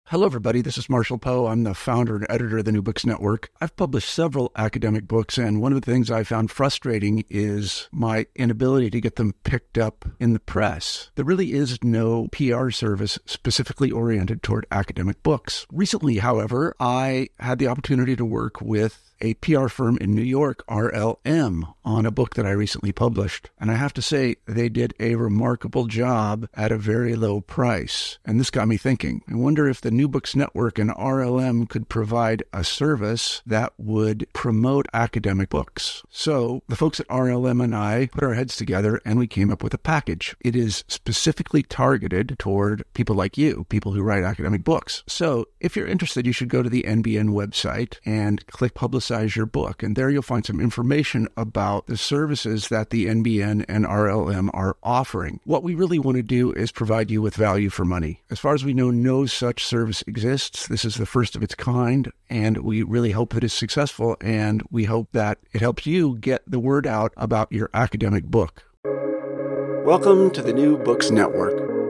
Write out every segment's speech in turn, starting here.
Hello, everybody. This is Marshall Poe. I'm the founder and editor of the New Books Network. I've published several academic books, and one of the things I found frustrating is my inability to get them picked up in the press. There really is no PR service specifically oriented toward academic books. Recently, however, I had the opportunity to work with a PR firm in New York, RLM, on a book that I recently published. And I have to say, they did a remarkable job at a very low price. And this got me thinking. I wonder if the New Books Network and RLM could provide a service that would promote academic books. So the folks at RLM and I put our heads together and we came up with a package. It is specifically targeted toward people like you, people who write academic books. So if you're interested, you should go to the NBN website and click Publicize Your Book. And there you'll find some information about the services that the NBN and RLM are offering. What we really want to do is provide you with value for money. As far as we know, no such service exists. This is the first of its kind, and we really hope that it's successful, and we hope that it helps you get the word out about your academic book. Welcome to the New Books Network.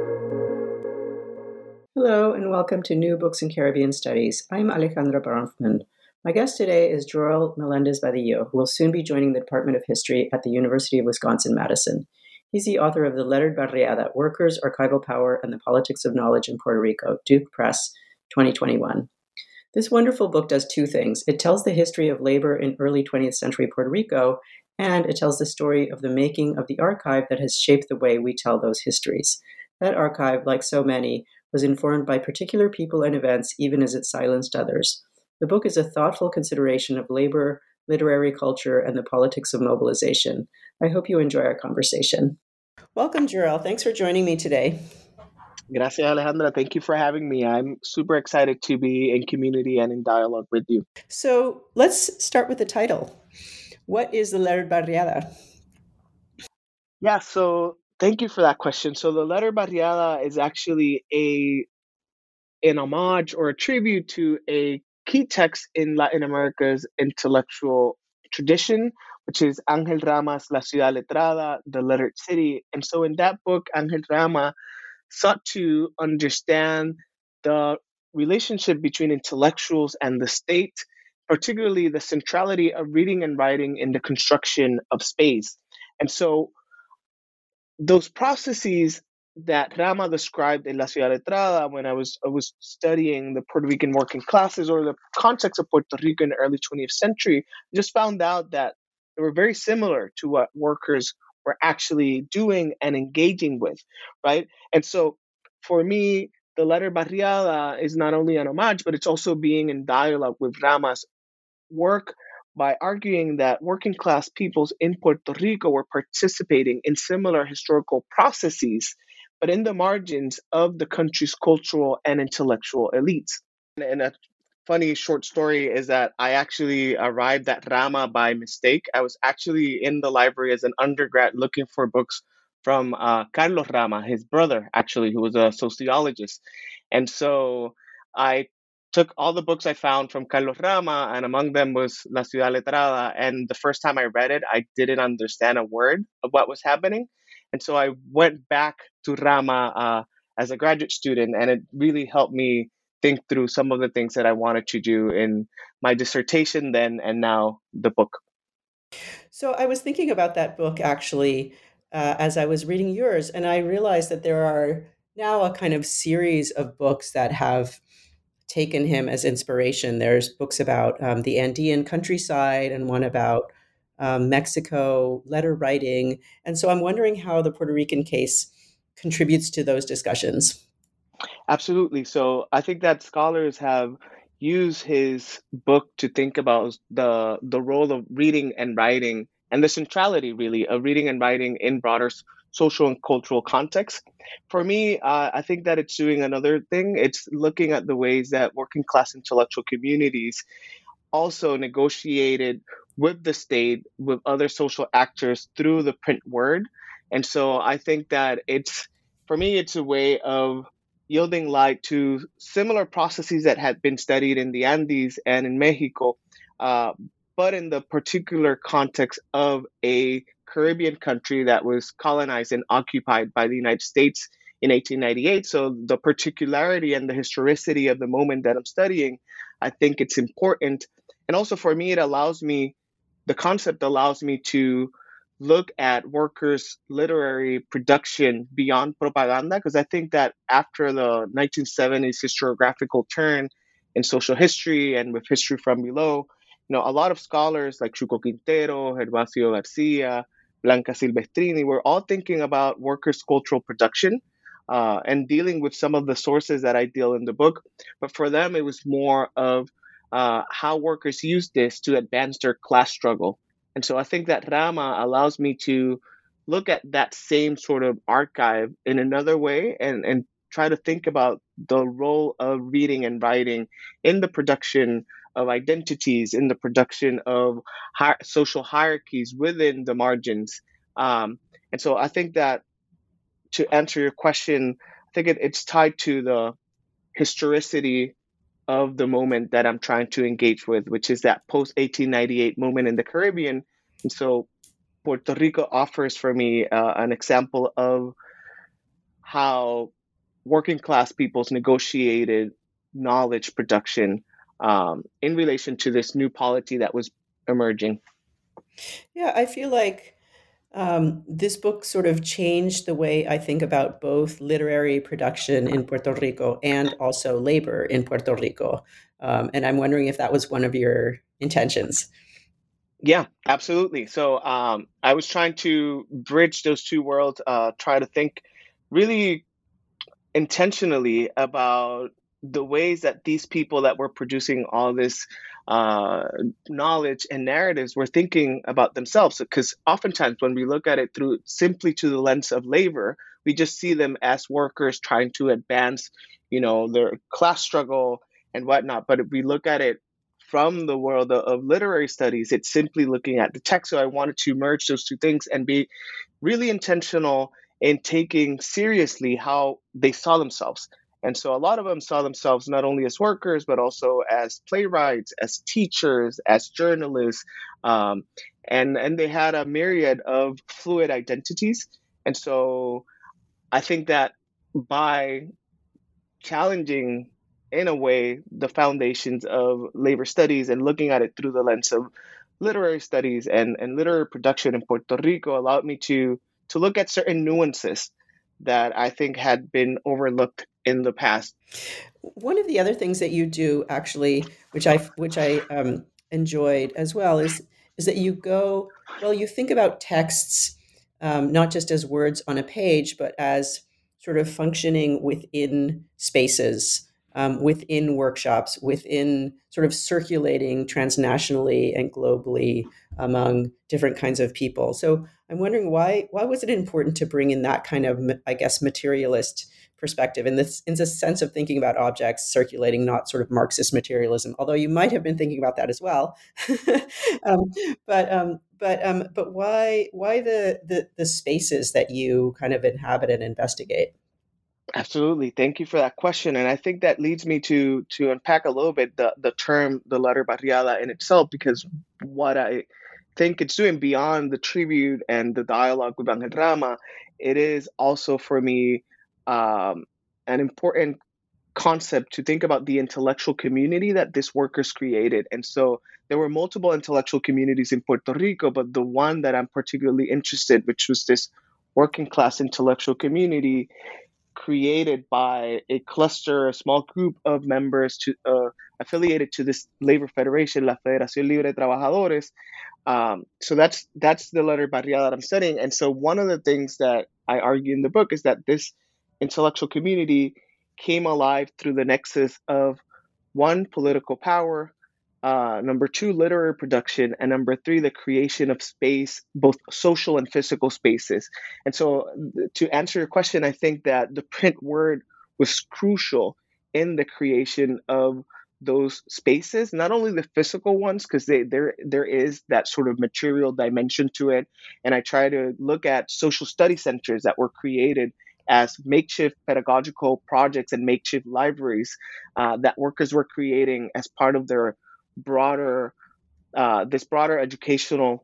Hello, and welcome to New Books in Caribbean Studies. I'm Alejandra Bronfman. My guest today is Joel Melendez-Badillo, who will soon be joining the Department of History at the University of Wisconsin-Madison. He's the author of The Lettered Barriada, Workers, Archival Power, and the Politics of Knowledge in Puerto Rico, Duke Press, 2021. This wonderful book does two things. It tells the history of labor in early 20th century Puerto Rico, and it tells the story of the making of the archive that has shaped the way we tell those histories. That archive, like so many, was informed by particular people and events, even as it silenced others. The book is a thoughtful consideration of labor, literary culture, and the politics of mobilization. I hope you enjoy our conversation. Welcome, Joel. Thanks for joining me today. Gracias, Alejandra. Thank you for having me. I'm super excited to be in community and in dialogue with you. So let's start with the title. What is the Lettered Barriada? Yeah, so thank you for that question. So the Lettered Barriada is actually an homage or a tribute to a key text in Latin America's intellectual tradition, which is Ángel Rama's La Ciudad Letrada, The Lettered City. And so in that book, Ángel Rama sought to understand the relationship between intellectuals and the state, particularly the centrality of reading and writing in the construction of space. And so those processes that Rama described in La Ciudad Letrada when I was studying the Puerto Rican working classes or the context of Puerto Rico in the early 20th century, I just found out that they were very similar to what workers were actually doing and engaging with, right? And so for me, the Lettered Barriada is not only an homage, but it's also being in dialogue with Rama's work by arguing that working class peoples in Puerto Rico were participating in similar historical processes, but in the margins of the country's cultural and intellectual elites. And a funny short story is that I actually arrived at Rama by mistake. I was actually in the library as an undergrad looking for books from Carlos Rama, his brother, actually, who was a sociologist. And so I took all the books I found from Carlos Rama, and among them was La Ciudad Letrada. And the first time I read it, I didn't understand a word of what was happening. And so I went back to Rama as a graduate student, and it really helped me think through some of the things that I wanted to do in my dissertation then and now the book. So I was thinking about that book actually as I was reading yours, and I realized that there are now a kind of series of books that have taken him as inspiration. There's books about the Andean countryside and one about Mexico, letter writing. And so I'm wondering how the Puerto Rican case contributes to those discussions. Absolutely. So I think that scholars have used his book to think about the role of reading and writing and the centrality really of reading and writing in broader social and cultural context. For me, I think that it's doing another thing. It's looking at the ways that working class intellectual communities also negotiated with the state, with other social actors through the print word. And so I think that for me, it's a way of yielding light to similar processes that had been studied in the Andes and in Mexico, but in the particular context of a Caribbean country that was colonized and occupied by the United States in 1898. So the particularity and the historicity of the moment that I'm studying, I think it's important. And also for me, the concept allows me to look at workers' literary production beyond propaganda, because I think that after the 1970s historiographical turn in social history and with history from below, a lot of scholars like Chuco Quintero, Gervasio Garcia, Blanca Silvestrini were all thinking about workers' cultural production and dealing with some of the sources that I deal in the book. But for them, it was more of how workers use this to advance their class struggle. And so I think that Rama allows me to look at that same sort of archive in another way and try to think about the role of reading and writing in the production of identities, in the production of social hierarchies within the margins. And so I think that to answer your question, I think it's tied to the historicity of the moment that I'm trying to engage with, which is that post 1898 moment in the Caribbean. And so Puerto Rico offers for me an example of how working class peoples negotiated knowledge production in relation to this new polity that was emerging. Yeah, I feel like this book sort of changed the way I think about both literary production in Puerto Rico and also labor in Puerto Rico. And I'm wondering if that was one of your intentions. Yeah, absolutely. So I was trying to bridge those two worlds, try to think really intentionally about the ways that these people that were producing all this uh, knowledge and narratives were thinking about themselves. Because oftentimes, when we look at it through simply to the lens of labor, we just see them as workers trying to advance, their class struggle and whatnot. But if we look at it from the world of literary studies, it's simply looking at the text. So I wanted to merge those two things and be really intentional in taking seriously how they saw themselves. And so a lot of them saw themselves not only as workers, but also as playwrights, as teachers, as journalists. And they had a myriad of fluid identities. And so I think that by challenging, in a way, the foundations of labor studies and looking at it through the lens of literary studies and literary production in Puerto Rico allowed me to look at certain nuances that I think had been overlooked in the past. One of the other things that you do, actually, which I enjoyed as well, is that you think about texts not just as words on a page, but as sort of functioning within spaces, within workshops, within sort of circulating transnationally and globally among different kinds of people. So I'm wondering why was it important to bring in that kind of, I guess, materialist perspective in this sense of thinking about objects circulating, not sort of Marxist materialism, although you might have been thinking about that as well. um, but why the spaces that you kind of inhabit and investigate? Absolutely. Thank you for that question. And I think that leads me to unpack a little bit the term, the letter barriada in itself, because what I think it's doing beyond the tribute and the dialogue with Angel Rama, it is also for me um, an important concept to think about the intellectual community that this workers created. And so there were multiple intellectual communities in Puerto Rico, but the one that I'm particularly interested, which was this working class intellectual community created by a cluster, a small group of members affiliated to this labor federation, la Federación Libre de Trabajadores. So that's the letter barriada that I'm studying. And so one of the things that I argue in the book is that this intellectual community came alive through the nexus of one, political power, number two, literary production, and number three, the creation of space, both social and physical spaces. And so, to answer your question, I think that the print word was crucial in the creation of those spaces, not only the physical ones, because there is that sort of material dimension to it. And I try to look at social study centers that were created as makeshift pedagogical projects and makeshift libraries that workers were creating as part of their broader this broader educational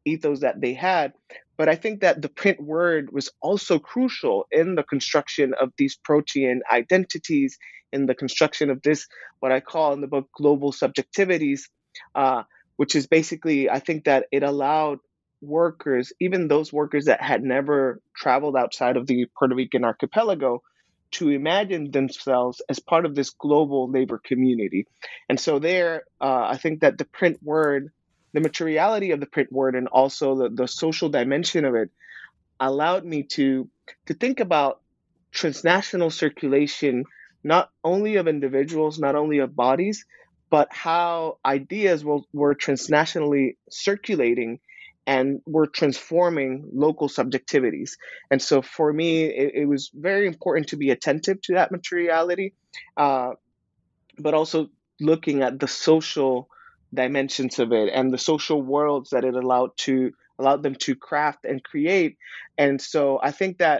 ethos that they had. But I think that the print word was also crucial in the construction of these protean identities, in the construction of this, what I call in the book, global subjectivities, uh, which is basically, I think that it allowed workers, even those workers that had never traveled outside of the Puerto Rican archipelago, to imagine themselves as part of this global labor community. And so there, I think that the print word, the materiality of the print word, and also the social dimension of it allowed me to think about transnational circulation, not only of individuals, not only of bodies, but how ideas were transnationally circulating and were transforming local subjectivities. And so for me, it was very important to be attentive to that materiality, uh, but also looking at the social dimensions of it and the social worlds that it allowed them to craft and create. And so I think that,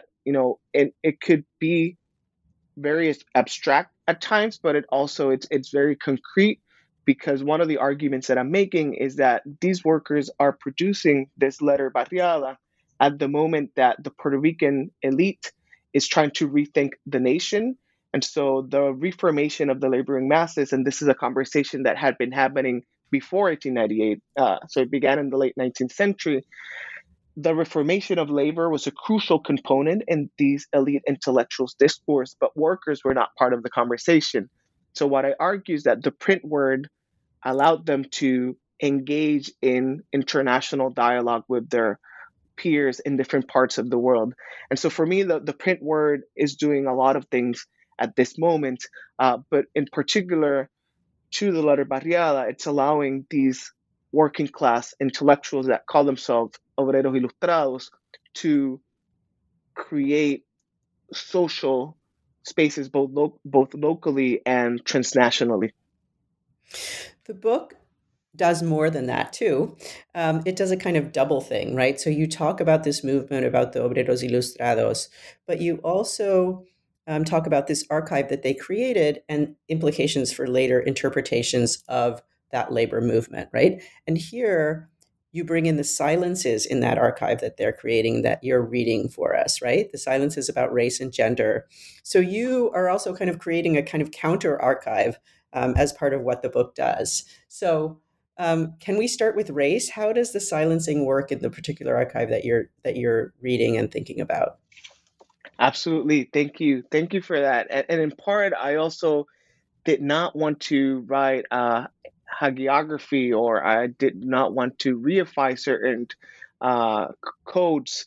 it could be very abstract at times, but it's very concrete, because one of the arguments that I'm making is that these workers are producing this letter barriada at the moment that the Puerto Rican elite is trying to rethink the nation. And so the reformation of the laboring masses, and this is a conversation that had been happening before 1898, so it began in the late 19th century. The reformation of labor was a crucial component in these elite intellectuals' discourse, but workers were not part of the conversation. So, what I argue is that the print word allowed them to engage in international dialogue with their peers in different parts of the world. And so, for me, the print word is doing a lot of things at this moment, but in particular, to the letter barriada, it's allowing these working class intellectuals that call themselves obreros ilustrados to create social spaces both locally and transnationally. The book does more than that too. It does a kind of double thing, right? So you talk about this movement about the obreros ilustrados, but you also talk about this archive that they created and implications for later interpretations of that labor movement, right? And here you bring in the silences in that archive that they're creating that you're reading for us, right? The silences about race and gender. So you are also kind of creating a kind of counter archive as part of what the book does. So can we start with race? How does the silencing work in the particular archive that you're reading and thinking about? Absolutely. Thank you for that. And in part, I also did not want to write hagiography, or I did not want to reify certain codes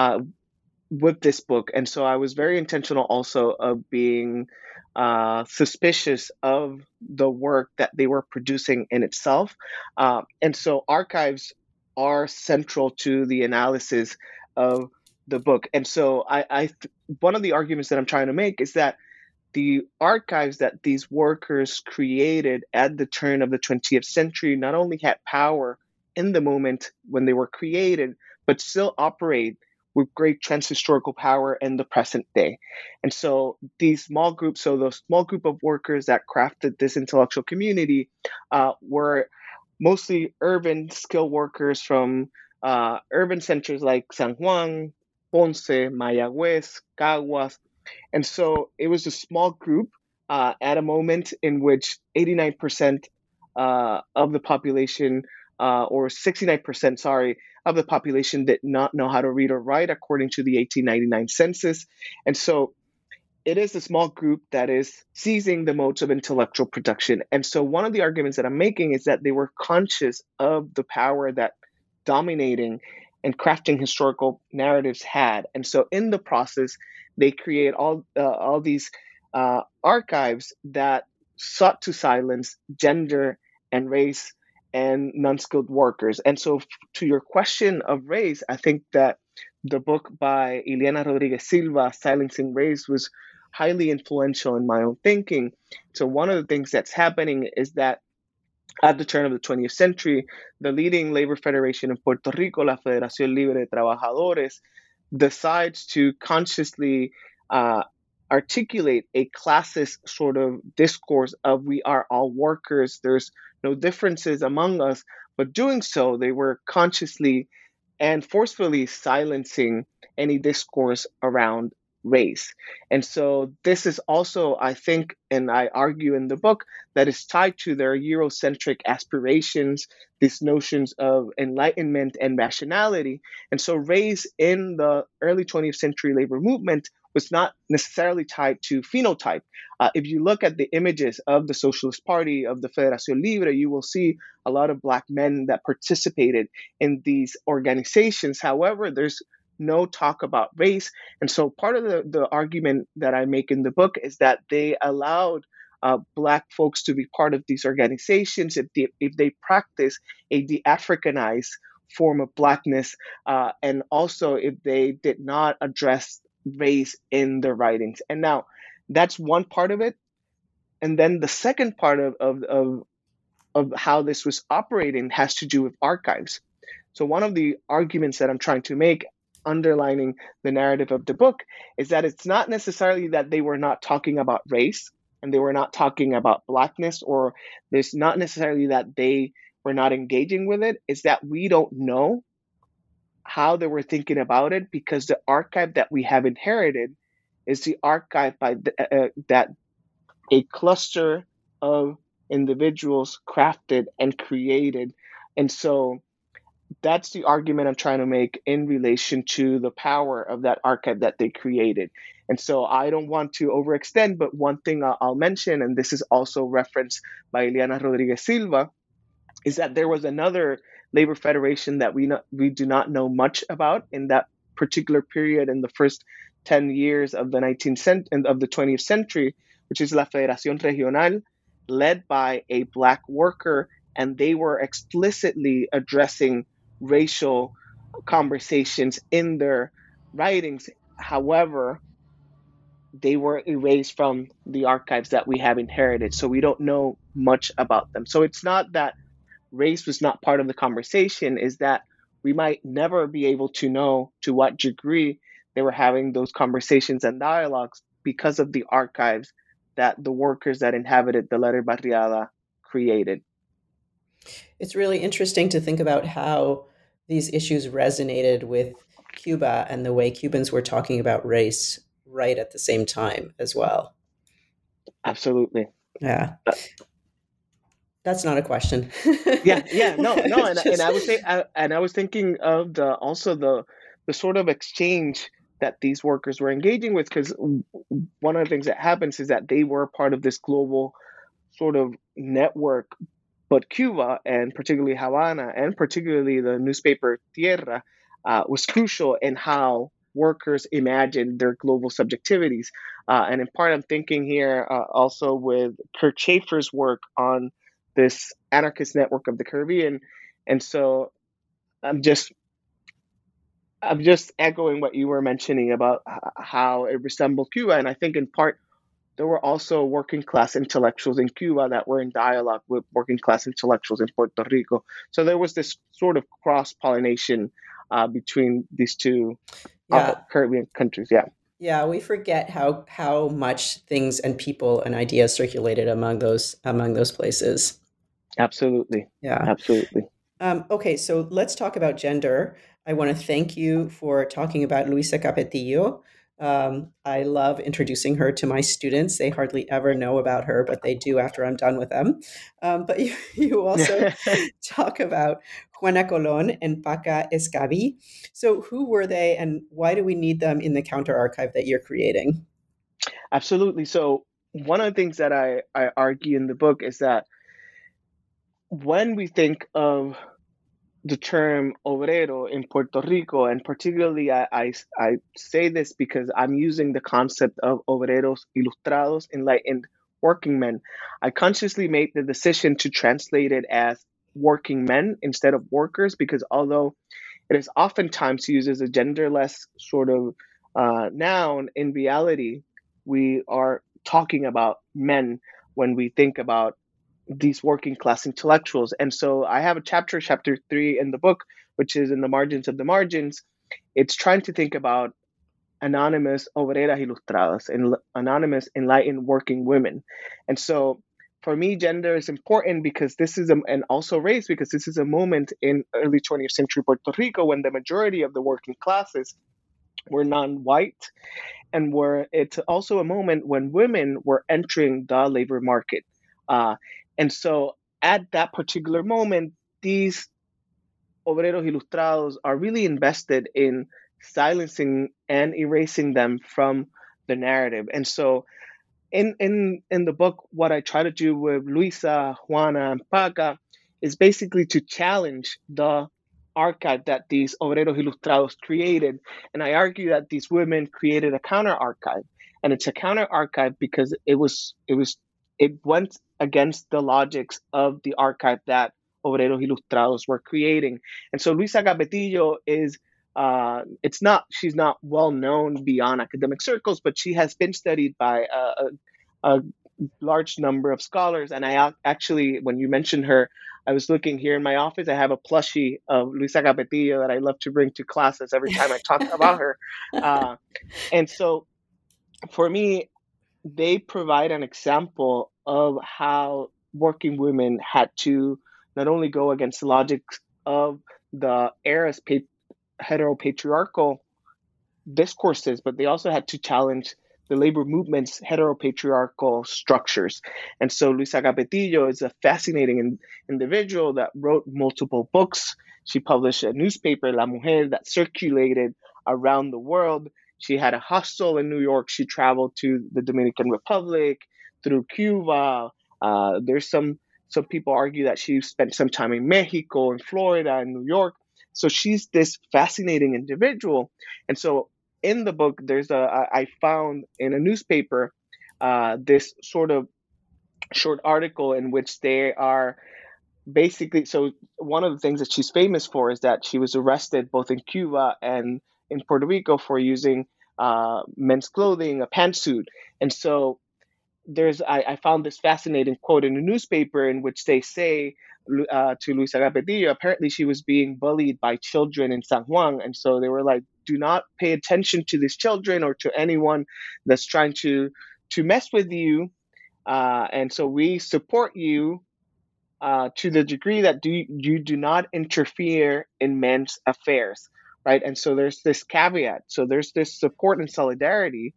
with this book. And so I was very intentional also of being suspicious of the work that they were producing in itself. And so archives are central to the analysis of the book. And so one of the arguments that I'm trying to make is that the archives that these workers created at the turn of the 20th century not only had power in the moment when they were created, but still operate with great transhistorical power in the present day. And so these small groups, so the small group of workers that crafted this intellectual community were mostly urban skilled workers from urban centers like San Juan, Ponce, Mayagüez, Caguas. And so it was a small group at a moment in which 89% of the population, or 69%, sorry, of the population did not know how to read or write according to the 1899 census. And so it is a small group that is seizing the modes of intellectual production. And so one of the arguments that I'm making is that they were conscious of the power that dominating and crafting historical narratives had. And so in the process, they create all these archives that sought to silence gender and race and non-skilled workers. And so to your question of race, I think that the book by Ileana Rodriguez Silva, Silencing Race, was highly influential in my own thinking. So one of the things that's happening is that at the turn of the 20th century, the leading labor federation in Puerto Rico, la Federación Libre de Trabajadores, decides to consciously articulate a classist sort of discourse of we are all workers, there's no differences among us. But doing so, they were consciously and forcefully silencing any discourse around race. And so this is also, I think, and I argue in the book, that is tied to their Eurocentric aspirations, these notions of enlightenment and rationality. And so race in the early 20th century labor movement was not necessarily tied to phenotype. If you look at the images of the Socialist Party, of the Federación Libre, you will see a lot of Black men that participated in these organizations. However, there's no talk about race. And so part of the argument that I make in the book is that they allowed Black folks to be part of these organizations if they practice a de-Africanized form of Blackness, and also if they did not address race in their writings. And now that's one part of it. And then the second part of how this was operating has to do with archives. So one of the arguments that I'm trying to make, underlining the narrative of the book, is that it's not necessarily that they were not talking about race and they were not talking about Blackness, or there's not necessarily that they were not engaging with it. It's that we don't know how they were thinking about it, because the archive that we have inherited is the archive that a cluster of individuals crafted and created. And so that's the argument I'm trying to make in relation to the power of that archive that they created. And so I don't want to overextend, but one thing I'll mention, and this is also referenced by Ileana Rodriguez Silva, is that there was another labor federation that we do not know much about in that particular period, in the first 10 years of the 20th century, which is La Federación Regional, led by a Black worker, and they were explicitly addressing racial conversations in their writings. However, they were erased from the archives that we have inherited, so we don't know much about them. So it's not that race was not part of the conversation, is that we might never be able to know to what degree they were having those conversations and dialogues because of the archives that the workers that inhabited the letter barriada created. It's really interesting to think about how these issues resonated with Cuba and the way Cubans were talking about race right at the same time as well. Absolutely. Yeah. That's not a question. No. And I would say, and I was thinking of the sort of exchange that these workers were engaging with, because one of the things that happens is that they were part of this global sort of network, but Cuba, and particularly Havana, and particularly the newspaper Tierra, was crucial in how workers imagined their global subjectivities. And in part, I'm thinking here also with Kurt Schaefer's work on this anarchist network of the Caribbean. And so I'm just echoing what you were mentioning about how it resembled Cuba. And I think in part, there were also working class intellectuals in Cuba that were in dialogue with working class intellectuals in Puerto Rico. So there was this sort of cross-pollination between these two Caribbean countries. Yeah, we forget how much things and people and ideas circulated among those places. Absolutely. Yeah. Absolutely. Okay, so let's talk about gender. I want to thank you for talking about Luisa Capetillo. I love introducing her to my students. They hardly ever know about her, but they do after I'm done with them. But you also talk about Juana Colón and Paca Escabi. So who were they, and why do we need them in the counter archive that you're creating? Absolutely. So one of the things that I argue in the book is that when we think of the term obrero in Puerto Rico, and particularly I say this because I'm using the concept of obreros ilustrados, enlightened working men. I consciously made the decision to translate it as working men instead of workers, because although it is oftentimes used as a genderless sort of noun, in reality, we are talking about men when we think about these working class intellectuals. And so I have a chapter 3 in the book, which is in the margins of the margins. It's trying to think about anonymous obreras ilustradas and anonymous enlightened working women. And so for me, gender is important because this is, and also race, because this is a moment in early 20th century Puerto Rico when the majority of the working classes were non-white, and where it's also a moment when women were entering the labor market. And so at that particular moment, these obreros ilustrados are really invested in silencing and erasing them from the narrative. And so in the book, what I try to do with Luisa, Juana, and Paca is basically to challenge the archive that these obreros ilustrados created. And I argue that these women created a counter archive. And it's a counter archive because it went against the logics of the archive that obreros ilustrados were creating. And so Luisa Capetillo is she's not well known beyond academic circles, but she has been studied by a large number of scholars. And I actually, when you mentioned her, I was looking here in my office. I have a plushie of Luisa Capetillo that I love to bring to classes every time I talk about her. And so for me, they provide an example of how working women had to not only go against the logic of the era's heteropatriarchal discourses, but they also had to challenge the labor movement's heteropatriarchal structures. And so Luisa Capetillo is a fascinating individual that wrote multiple books. She published a newspaper, La Mujer, that circulated around the world. She had a hostel in New York. She traveled to the Dominican Republic, through Cuba. There's some people argue that she spent some time in Mexico, in Florida, in New York. So she's this fascinating individual. And so in the book, I found in a newspaper this sort of short article in which they are basically, so one of the things that she's famous for is that she was arrested both in Cuba and in Puerto Rico for using men's clothing, a pantsuit. And so I found this fascinating quote in a newspaper in which they say to Luisa Capetillo, apparently she was being bullied by children in San Juan. And so they were like, do not pay attention to these children or to anyone that's trying to mess with you. And so we support you to the degree that you do not interfere in men's affairs, right? And so there's this caveat. So there's this support and solidarity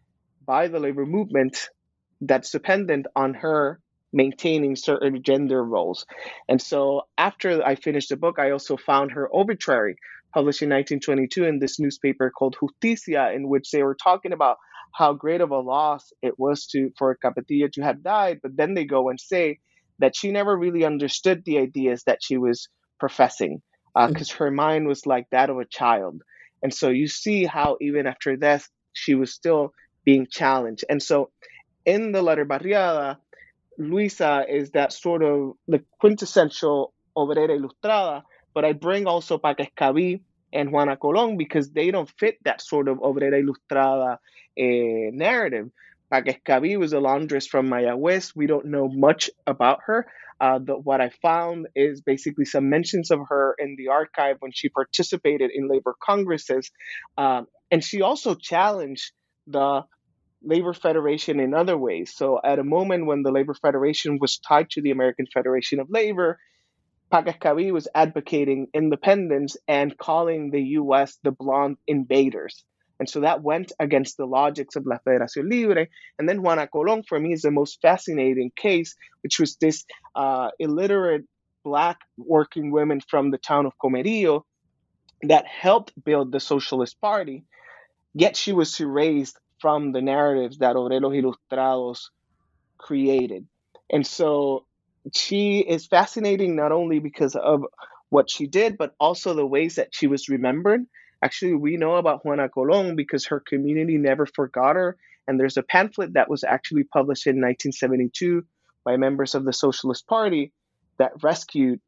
by the labor movement that's dependent on her maintaining certain gender roles. And so after I finished the book, I also found her obituary published in 1922 in this newspaper called Justicia, in which they were talking about how great of a loss it was for Capetillo to have died. But then they go and say that she never really understood the ideas that she was professing, because her mind was like that of a child. And so you see how even after death, she was still being challenged. And so in the letter Barriada, Luisa is that sort of the quintessential obrera ilustrada, but I bring also Paca Escabí and Juana Colón because they don't fit that sort of obrera ilustrada narrative. Paca Escabí was a laundress from Mayagüez. We don't know much about her. What I found is basically some mentions of her in the archive when she participated in labor congresses. And she also challenged the Labor Federation in other ways. So at a moment when the Labor Federation was tied to the American Federation of Labor, Paca Escabí was advocating independence and calling the U.S. the blonde invaders. And so that went against the logics of La Federación Libre. And then Juana Colón, for me, is the most fascinating case, which was this illiterate Black working women from the town of Comerío that helped build the Socialist Party, yet she was erased from the narratives that Obreros Ilustrados created. And so she is fascinating not only because of what she did, but also the ways that she was remembered. Actually, we know about Juana Colón because her community never forgot her. And there's a pamphlet that was actually published in 1972 by members of the Socialist Party that rescued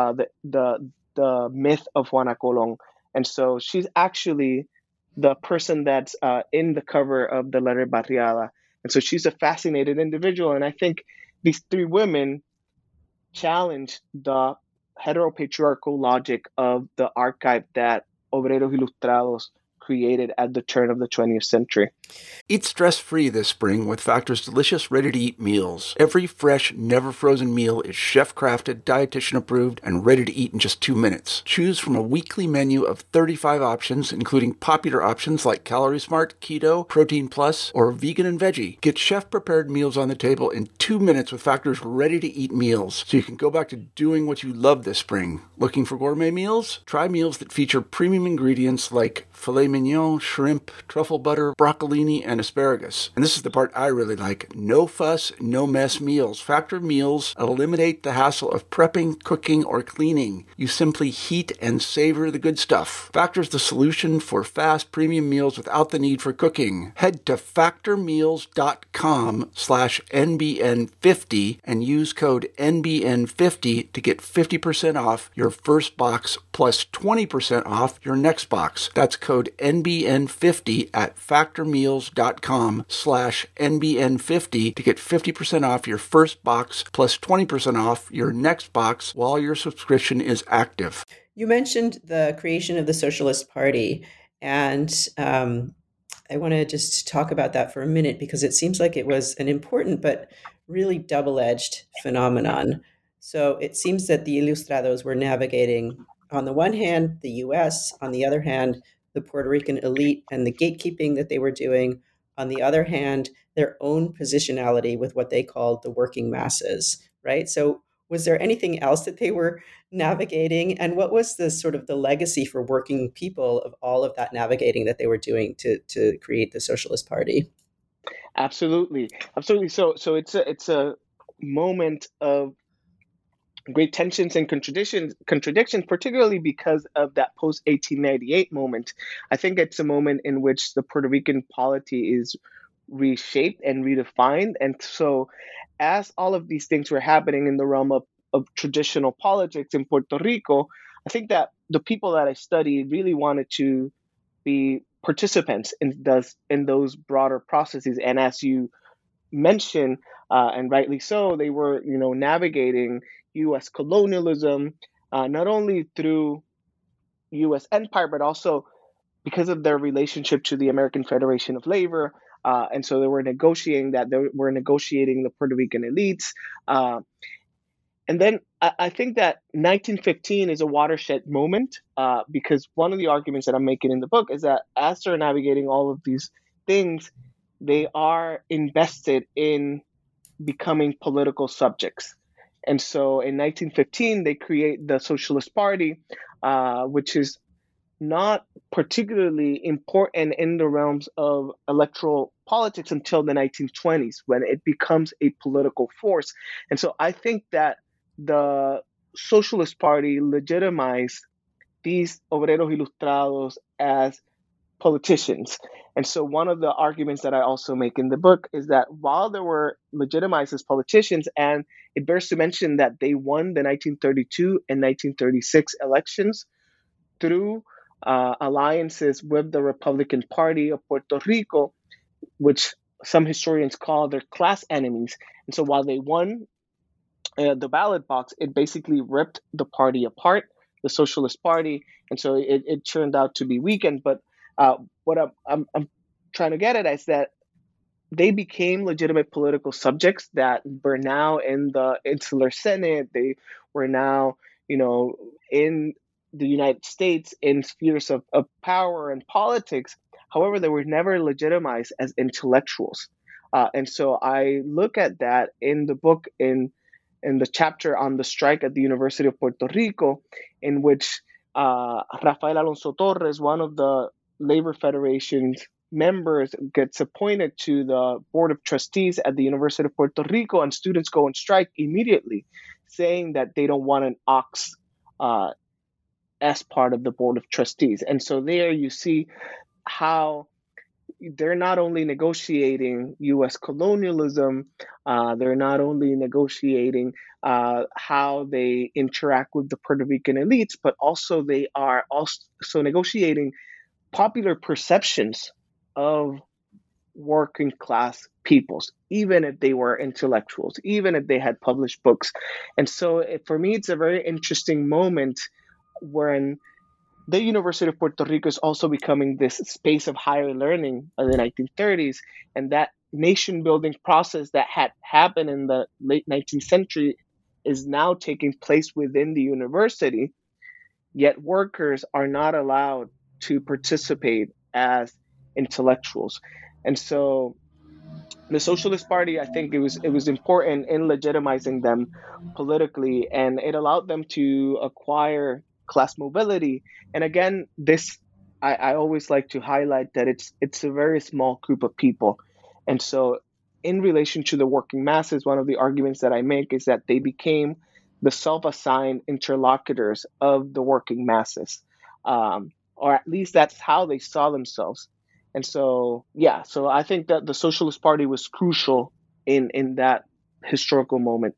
the myth of Juana Colón. And so she's actually the person that's in the cover of the letter Barriada. And so she's a fascinating individual. And I think these three women challenge the heteropatriarchal logic of the archive that Obreros Ilustrados created at the turn of the 20th century. Eat stress-free this spring with Factor's delicious, ready-to-eat meals. Every fresh, never-frozen meal is chef-crafted, dietitian-approved, and ready to eat in just 2 minutes. Choose from a weekly menu of 35 options, including popular options like Calorie Smart, Keto, Protein Plus, or Vegan and Veggie. Get chef-prepared meals on the table in 2 minutes with Factor's ready-to-eat meals, so you can go back to doing what you love this spring. Looking for gourmet meals? Try meals that feature premium ingredients like filet mignon, shrimp, truffle butter, broccolini, and asparagus. And this is the part I really like. No fuss, no mess meals. Factor meals eliminate the hassle of prepping, cooking, or cleaning. You simply heat and savor the good stuff. Factor's the solution for fast premium meals without the need for cooking. Head to factormeals.com/NBN50 and use code NBN50 to get 50% off your first box plus 20% off your next box. That's code NBN50 at factormeals.com/NBN50 to get 50% off your first box plus 20% off your next box while your subscription is active. You mentioned the creation of the Socialist Party, and I want to just talk about that for a minute because it seems like it was an important but really double-edged phenomenon. So it seems that the Ilustrados were navigating, on the one hand, the US, on the other hand, the Puerto Rican elite and the gatekeeping that they were doing, on the other hand, their own positionality with what they called the working masses, right? So was there anything else that they were navigating, and what was the sort of the legacy for working people of all of that navigating that they were doing to create the Socialist Party? Absolutely. So it's a moment of great tensions and contradictions, particularly because of that post 1898 moment. I think it's a moment in which the Puerto Rican polity is reshaped and redefined. And so, as all of these things were happening in the realm of traditional politics in Puerto Rico, I think that the people that I studied really wanted to be participants in those broader processes. And as you mentioned, and rightly so, they were navigating U.S. colonialism, not only through U.S. empire, but also because of their relationship to the American Federation of Labor. And so they were negotiating that. They were negotiating the Puerto Rican elites. And then I think that 1915 is a watershed moment because one of the arguments that I'm making in the book is that as they're navigating all of these things, they are invested in becoming political subjects. And so in 1915, they create the Socialist Party, which is not particularly important in the realms of electoral politics until the 1920s, when it becomes a political force. And so I think that the Socialist Party legitimized these obreros ilustrados as politicians. And so one of the arguments that I also make in the book is that while they were legitimized as politicians, and it bears to mention that they won the 1932 and 1936 elections through alliances with the Republican Party of Puerto Rico, which some historians call their class enemies. And so while they won the ballot box, it basically ripped the party apart, the Socialist Party. And so it turned out to be weakened. But what I'm trying to get at is that they became legitimate political subjects that were now in the Insular Senate. They were now, in the United States in spheres of power and politics. However, they were never legitimized as intellectuals. And so I look at that in the book in the chapter on the strike at the University of Puerto Rico, in which Rafael Alonso Torres, one of the Labor Federation's members, gets appointed to the Board of Trustees at the University of Puerto Rico, and students go on strike immediately, saying that they don't want an ox as part of the Board of Trustees. And so there you see how they're not only negotiating U.S. colonialism, they're not only negotiating how they interact with the Puerto Rican elites, but also they are also negotiating popular perceptions of working class peoples, even if they were intellectuals, even if they had published books. And so for me, it's a very interesting moment when the University of Puerto Rico is also becoming this space of higher learning in the 1930s, and that nation building process that had happened in the late 19th century is now taking place within the university, yet workers are not allowed to participate as intellectuals. And so the Socialist Party, I think it was important in legitimizing them politically, and it allowed them to acquire class mobility. And again, this I always like to highlight that it's a very small group of people, and so in relation to the working masses, one of the arguments that I make is that they became the self-assigned interlocutors of the working masses, or at least that's how they saw themselves. And so, yeah, so I think that the Socialist Party was crucial in that historical moment.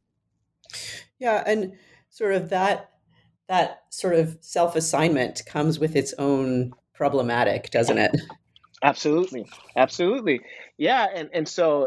Yeah, and sort of that sort of self-assignment comes with its own problematic, doesn't it? Absolutely, absolutely, yeah, and so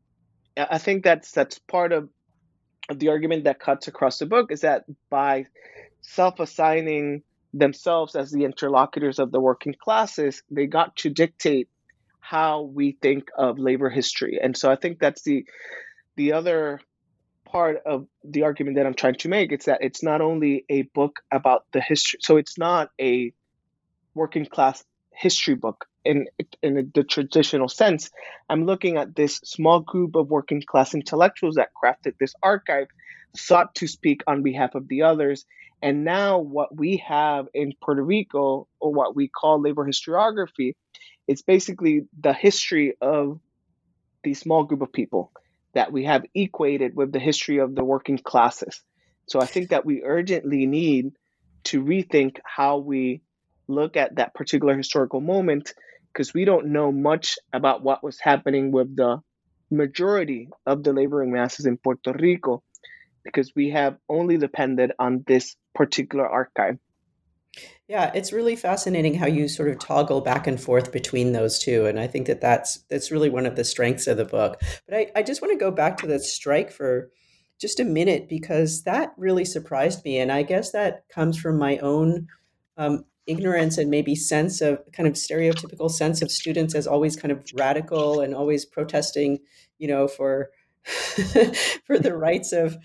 I think that's part of the argument that cuts across the book is that by self-assigning themselves as the interlocutors of the working classes, they got to dictate how we think of labor history. And so I think that's the other part of the argument that I'm trying to make. It's that it's not only a book about the history, so it's not a working class history book in the traditional sense. I'm looking at this small group of working class intellectuals that crafted this archive, sought to speak on behalf of the others. And now, what we have in Puerto Rico, or what we call labor historiography, is basically the history of the small group of people that we have equated with the history of the working classes. So I think that we urgently need to rethink how we look at that particular historical moment, because we don't know much about what was happening with the majority of the laboring masses in Puerto Rico, because we have only depended on this particular archive. Yeah, it's really fascinating how you sort of toggle back and forth between those two, and I think that that's really one of the strengths of the book. But I just want to go back to the strike for just a minute because that really surprised me, and I guess that comes from my own ignorance and maybe sense of kind of stereotypical sense of students as always kind of radical and always protesting, for for the rights of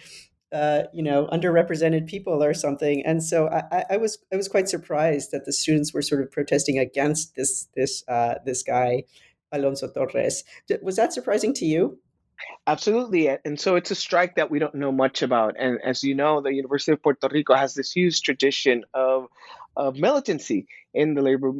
underrepresented people or something. And so I was quite surprised that the students were sort of protesting against this guy, Alonso Torres. Was that surprising to you? Absolutely. And so it's a strike that we don't know much about. And as you know, the University of Puerto Rico has this huge tradition of militancy in the labor,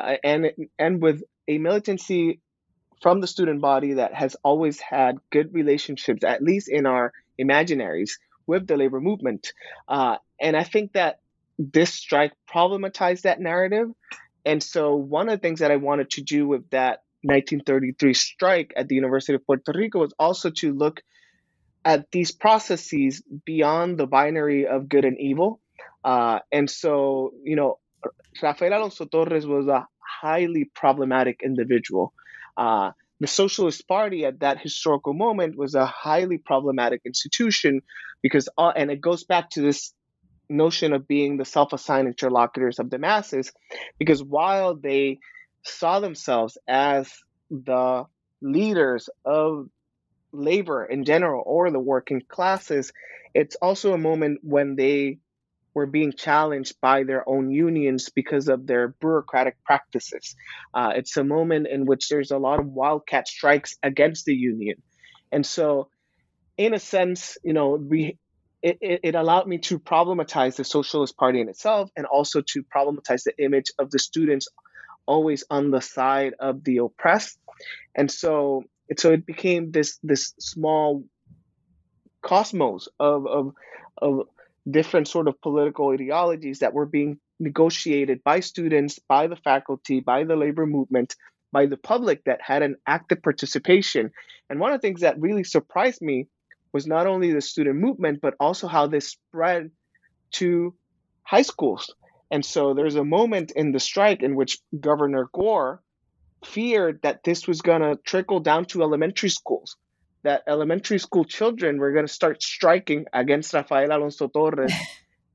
and with a militancy from the student body that has always had good relationships, at least in our imaginaries, with the labor movement. And I think that this strike problematized that narrative. And so one of the things that I wanted to do with that 1933 strike at the University of Puerto Rico was also to look at these processes beyond the binary of good and evil. And so, Rafael Alonso Torres was a highly problematic individual. The Socialist Party at that historical moment was a highly problematic institution because, and it goes back to this notion of being the self-assigned interlocutors of the masses, because while they saw themselves as the leaders of labor in general or the working classes, it's also a moment when they were being challenged by their own unions because of their bureaucratic practices. It's a moment in which there's a lot of wildcat strikes against the union. And so, in a sense, it allowed me to problematize the Socialist Party in itself, and also to problematize the image of the students always on the side of the oppressed. And so it became this small cosmos of different sort of political ideologies that were being negotiated by students, by the faculty, by the labor movement, by the public that had an active participation. And one of the things that really surprised me was not only the student movement, but also how this spread to high schools. And so there's a moment in the strike in which Governor Gore feared that this was going to trickle down to elementary schools, that elementary school children were going to start striking against Rafael Alonso Torres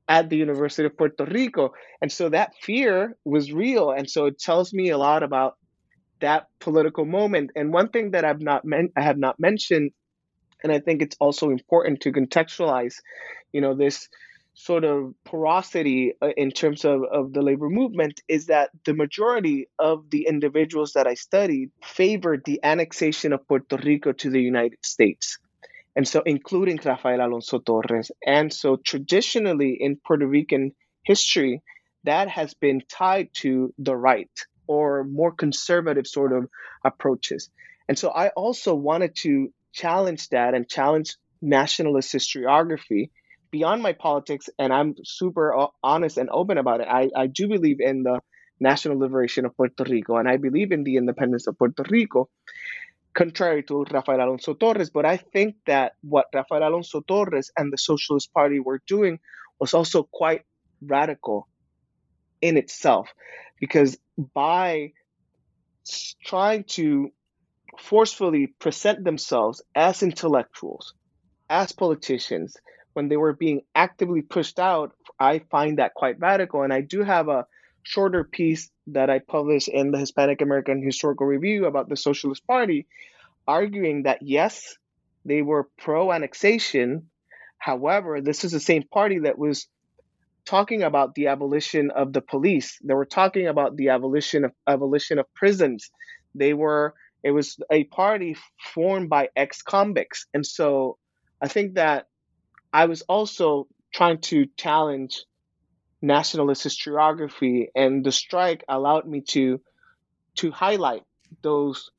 at the University of Puerto Rico. And so that fear was real. And so it tells me a lot about that political moment. And one thing that I have not mentioned, and I think it's also important to contextualize, this sort of porosity in terms of the labor movement, is that the majority of the individuals that I studied favored the annexation of Puerto Rico to the United States. And so, including Rafael Alonso Torres. And so, traditionally in Puerto Rican history, that has been tied to the right or more conservative sort of approaches. And so, I also wanted to challenge that and challenge nationalist historiography beyond my politics. And I'm super honest and open about it. I do believe in the national liberation of Puerto Rico, and I believe in the independence of Puerto Rico, contrary to Rafael Alonso Torres. But I think that what Rafael Alonso Torres and the Socialist Party were doing was also quite radical in itself, because by trying to forcefully present themselves as intellectuals, as politicians, when they were being actively pushed out, I find that quite radical. And I do have a shorter piece that I published in the Hispanic American Historical Review about the Socialist Party, arguing that yes, they were pro-annexation. However, this is the same party that was talking about the abolition of the police. They were talking about the abolition of prisons. It was a party formed by ex-convicts. And so I think that I was also trying to challenge nationalist historiography, and the strike allowed me to highlight those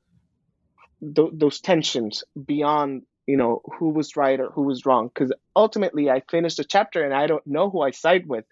tensions beyond who was right or who was wrong, because ultimately I finished the chapter and I don't know who I side with.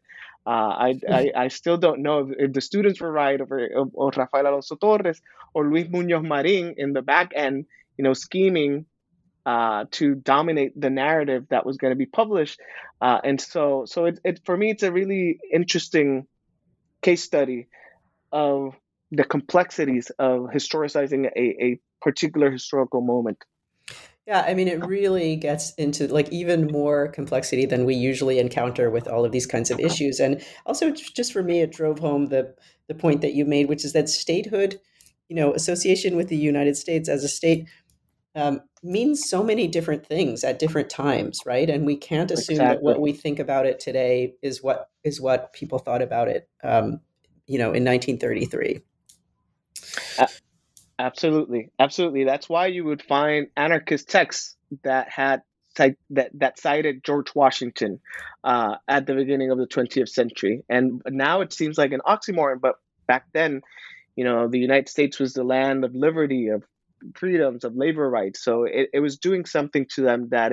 I still don't know if the students were right, or Rafael Alonso Torres or Luis Muñoz Marin in the back end, scheming to dominate the narrative that was going to be published. And so it for me, it's a really interesting case study of the complexities of historicizing a particular historical moment. Yeah, I mean, it really gets into like even more complexity than we usually encounter with all of these kinds of issues. And also, just for me, it drove home the point that you made, which is that statehood, association with the United States as a state, means so many different things at different times, right? And we can't assume that what Exactly. we think about it today is what people thought about it, in 1933. Absolutely, absolutely. That's why you would find anarchist texts that had that cited George Washington at the beginning of the 20th century, and now it seems like an oxymoron. But back then, the United States was the land of liberty, of freedoms, of labor rights. So it was doing something to them that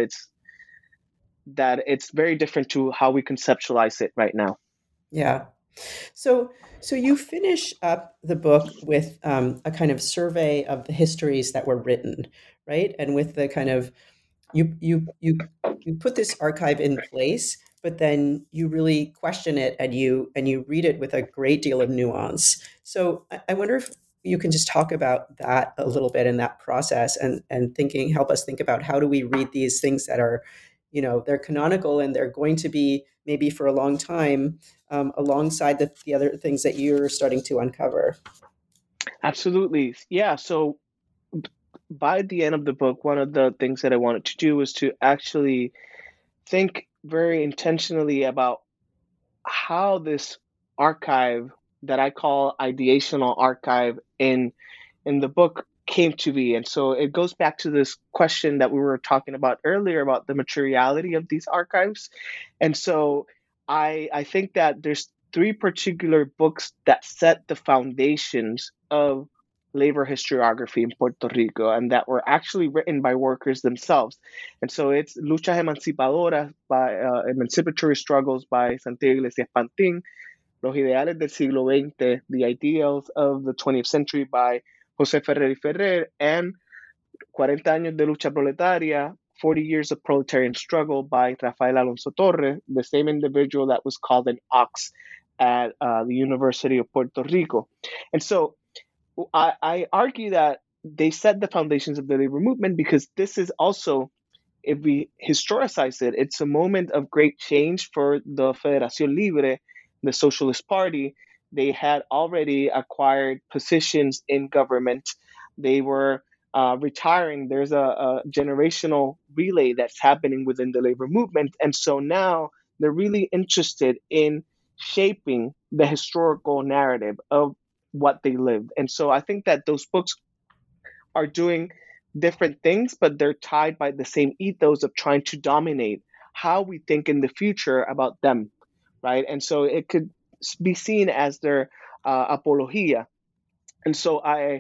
it's very different to how we conceptualize it right now. Yeah. So you finish up the book with a kind of survey of the histories that were written, right? And with the kind of you put this archive in place, but then you really question it and you read it with a great deal of nuance. So I wonder if you can just talk about that a little bit in that process, and help us think about how do we read these things that are, they're canonical and they're going to be maybe for a long time, alongside the other things that you're starting to uncover. Absolutely. Yeah. So by the end of the book, one of the things that I wanted to do was to actually think very intentionally about how this archive that I call ideational archive in the book came to be. And so it goes back to this question that we were talking about earlier about the materiality of these archives. And so I think that there's three particular books that set the foundations of labor historiography in Puerto Rico, and that were actually written by workers themselves. And so it's Luchas Emancipadoras by Emancipatory Struggles by Santiago Iglesias Pantin, Los Ideales del Siglo XX, The Ideals of the 20th Century by José Ferrer y Ferrer, and 40 años de lucha proletaria, 40 years of proletarian struggle by Rafael Alonso Torres, the same individual that was called an ox at the University of Puerto Rico. And so I argue that they set the foundations of the labor movement, because this is also if we historicize it, it's a moment of great change for the Federación Libre, the Socialist Party. They had already acquired positions in government. They were retiring. There's a generational relay that's happening within the labor movement. And so now they're really interested in shaping the historical narrative of what they lived. And so I think that those books are doing different things, but they're tied by the same ethos of trying to dominate how we think in the future about them, right? And so it could be seen as their apologia. And so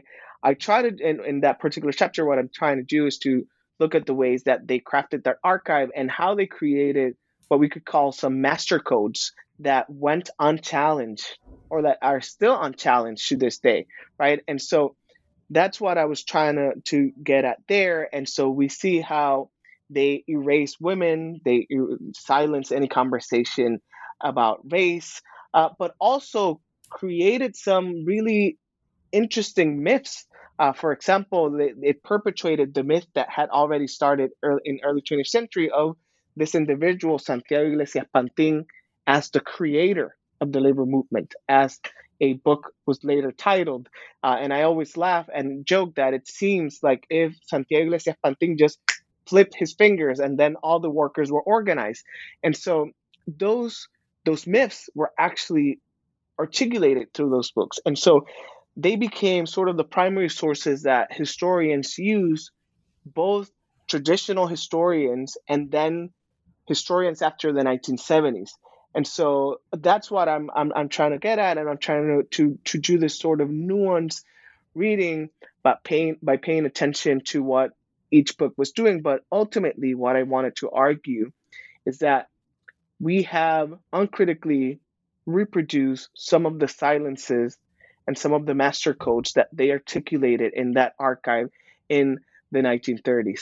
I try to, in that particular chapter, what I'm trying to do is to look at the ways that they crafted their archive and how they created what we could call some master codes that went unchallenged or that are still unchallenged to this day, right? And so that's what I was trying to get at there. And so we see how they erase women, they silence any conversation about race, but also created some really interesting myths. For example, it perpetuated the myth that had already started in early 20th century of this individual, Santiago Iglesias Pantin, as the creator of the labor movement, as a book was later titled. And I always laugh and joke that it seems like if Santiago Iglesias Pantin just flipped his fingers and then all the workers were organized. And so those myths were actually articulated through those books. And so they became sort of the primary sources that historians use, both traditional historians and then historians after the 1970s. And so that's what I'm trying to get at, and I'm trying to do this sort of nuanced reading, but by paying attention to what each book was doing. But ultimately, what I wanted to argue is that we have uncritically reproduced some of the silences and some of the master codes that they articulated in that archive in the 1930s.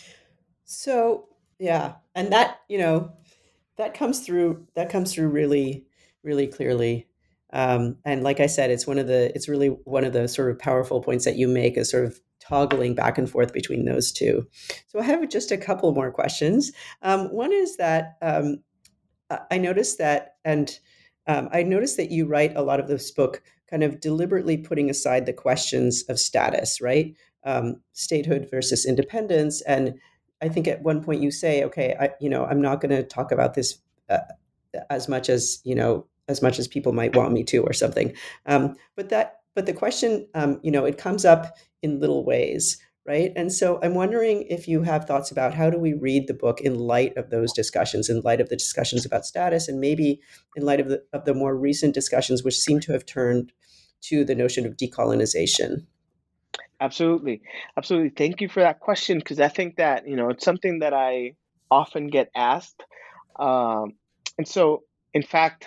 So, yeah, and that, that comes through really, really clearly. And like I said, it's really one of the sort of powerful points that you make, is sort of toggling back and forth between those two. So I have just a couple more questions. One is that I noticed that, and I noticed that you write a lot of this book kind of deliberately putting aside the questions of status, right? Statehood versus independence. And I think at one point you say, okay, I'm not going to talk about this as much as, as much as people might want me to, or something. But the question, it comes up in little ways, right? And so I'm wondering if you have thoughts about how do we read the book in light of those discussions, in light of the discussions about status, and maybe in light of the more recent discussions, which seem to have turned to the notion of decolonization. Absolutely. Absolutely. Thank you for that question, because I think that, it's something that I often get asked. And so, in fact,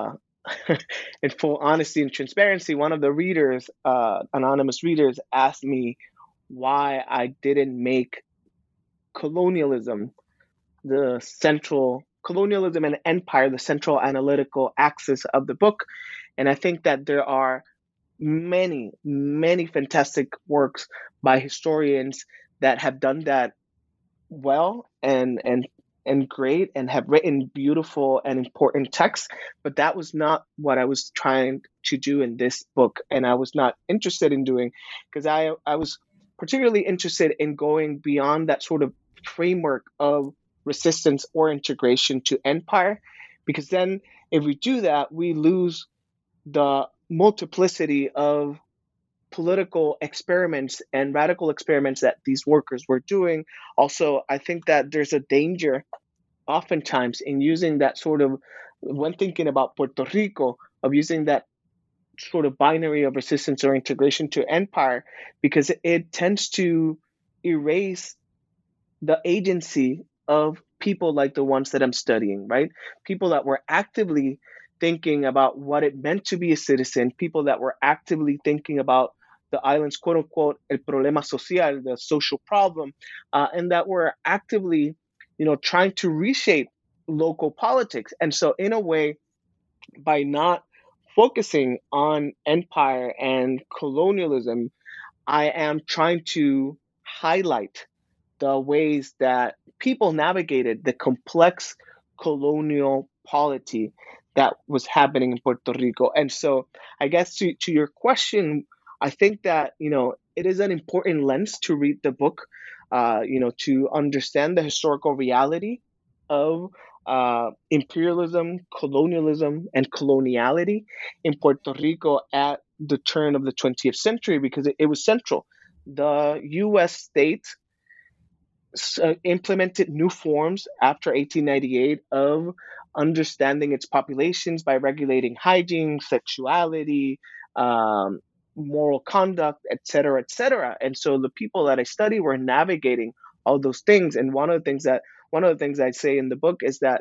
in full honesty and transparency, one of the readers, anonymous readers, asked me why I didn't make colonialism and empire the central analytical axis of the book. And I think that there are many, many fantastic works by historians that have done that well and great, and have written beautiful and important texts. But that was not what I was trying to do in this book, and I was not interested in doing, because I was particularly interested in going beyond that sort of framework of resistance or integration to empire, because then if we do that, we lose the multiplicity of political experiments and radical experiments that these workers were doing. Also, I think that there's a danger oftentimes in using that sort of, when thinking about Puerto Rico, of using that sort of binary of resistance or integration to empire, because it tends to erase the agency of people like the ones that I'm studying, right? People that were actively thinking about what it meant to be a citizen, people that were actively thinking about the island's quote unquote el problema social, the social problem, and that were actively, trying to reshape local politics. And so, in a way, by not focusing on empire and colonialism, I am trying to highlight the ways that people navigated the complex colonial polity that was happening in Puerto Rico. And so I guess to your question, I think that, it is an important lens to read the book, to understand the historical reality of imperialism, colonialism, and coloniality in Puerto Rico at the turn of the 20th century, because it was central. The U.S. state implemented new forms after 1898 of understanding its populations by regulating hygiene, sexuality, um, moral conduct, et cetera, et cetera. And so the people that I study were navigating all those things. And one of the things I say in the book is that,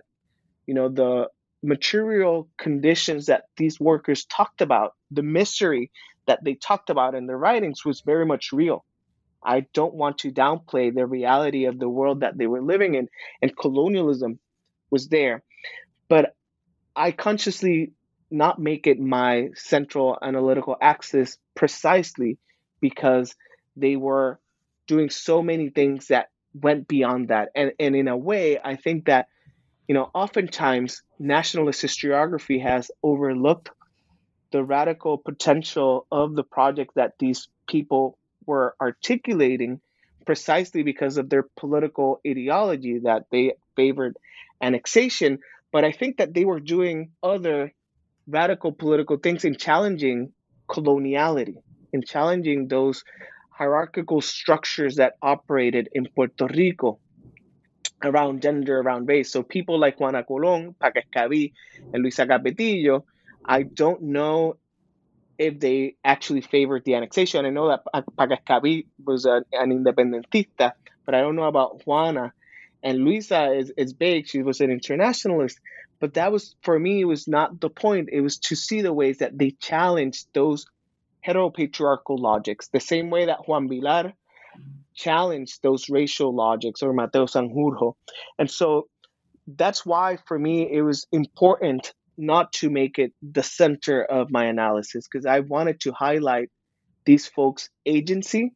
the material conditions that these workers talked about, the misery that they talked about in their writings was very much real. I don't want to downplay the reality of the world that they were living in, and colonialism was there. But I consciously not make it my central analytical axis precisely because they were doing so many things that went beyond that. And in a way, I think that, oftentimes nationalist historiography has overlooked the radical potential of the project that these people were articulating precisely because of their political ideology that they favored annexation. But I think that they were doing other radical political things in challenging coloniality, in challenging those hierarchical structures that operated in Puerto Rico around gender, around race. So people like Juana Colón, Paca Escabí, and Luisa Capetillo, I don't know if they actually favored the annexation. I know that Paca Escabí was an independentista, but I don't know about Juana. And Luisa is big. She was an internationalist. But that was, for me, it was not the point. It was to see the ways that they challenged those heteropatriarchal logics, the same way that Juan Vilar challenged those racial logics, or Mateo Sanjurjo. And so that's why, for me, it was important not to make it the center of my analysis, because I wanted to highlight these folks' agency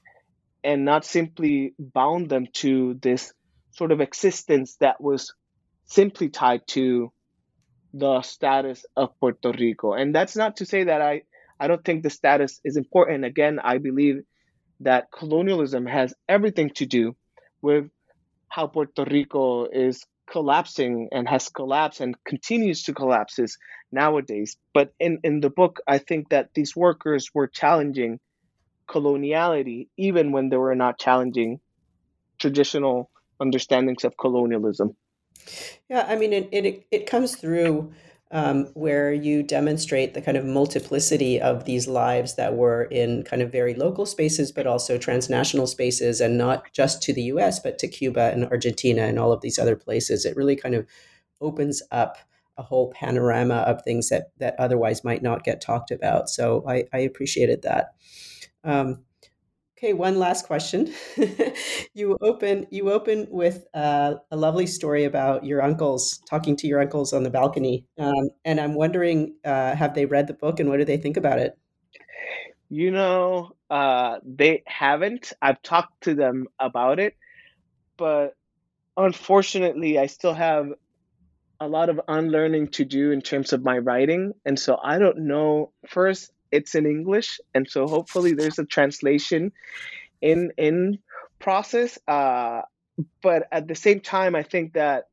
and not simply bound them to this sort of existence that was simply tied to the status of Puerto Rico. And that's not to say that I don't think the status is important. Again, I believe that colonialism has everything to do with how Puerto Rico is collapsing and has collapsed and continues to collapse nowadays. But in the book, I think that these workers were challenging coloniality even when they were not challenging traditional understandings of colonialism. Yeah, I mean, it comes through where you demonstrate the kind of multiplicity of these lives that were in kind of very local spaces, but also transnational spaces, and not just to the US, but to Cuba and Argentina and all of these other places. It really kind of opens up a whole panorama of things that otherwise might not get talked about. So I appreciated that. Um, Okay, one last question. You open with a lovely story about your uncles, talking to your uncles on the balcony, and I'm wondering, have they read the book and what do they think about it? They haven't. I've talked to them about it, but unfortunately, I still have a lot of unlearning to do in terms of my writing. And so I don't know. First, it's in English, and so hopefully there's a translation in process. But at the same time, I think that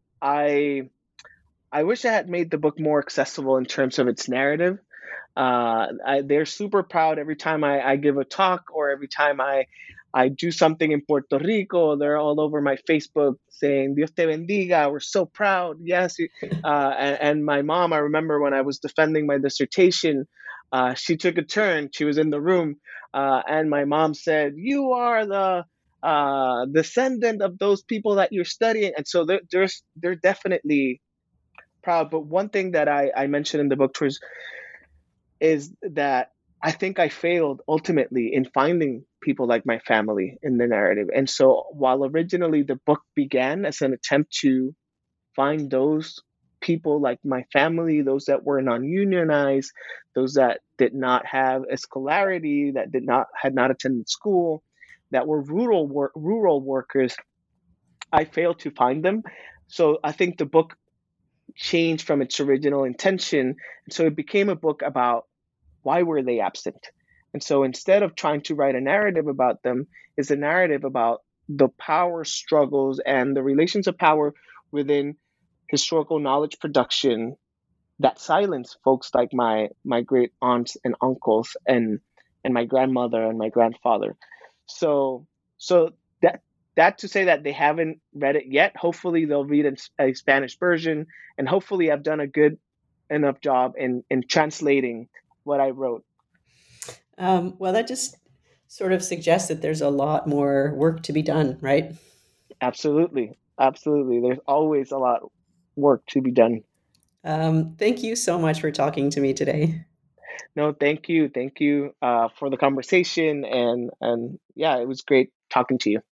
I wish I had made the book more accessible in terms of its narrative. They're super proud every time I give a talk, or every time I do something in Puerto Rico. They're all over my Facebook saying, Dios te bendiga. We're so proud. Yes. And my mom, I remember when I was defending my dissertation, she took a turn. She was in the room. And my mom said, you are the descendant of those people that you're studying. And so they're definitely proud. But one thing that I mentioned in the book towards is that I think I failed ultimately in finding people like my family in the narrative. And so while originally the book began as an attempt to find those people like my family, those that were non-unionized, those that did not have a scholarity, that had not attended school, that were rural workers, I failed to find them. So I think the book changed from its original intention. So it became a book about why were they absent. And so instead of trying to write a narrative about them, it's a narrative about the power struggles and the relations of power within historical knowledge production that silence folks like my great aunts and uncles and my grandmother and my grandfather. So so that to say that they haven't read it yet. Hopefully they'll read a Spanish version, and hopefully I've done a good enough job in translating what I wrote. Well, that just sort of suggests that there's a lot more work to be done, right? Absolutely, absolutely. There's always a lot of work to be done. Thank you so much for talking to me today. No, thank you for the conversation, and yeah, it was great talking to you.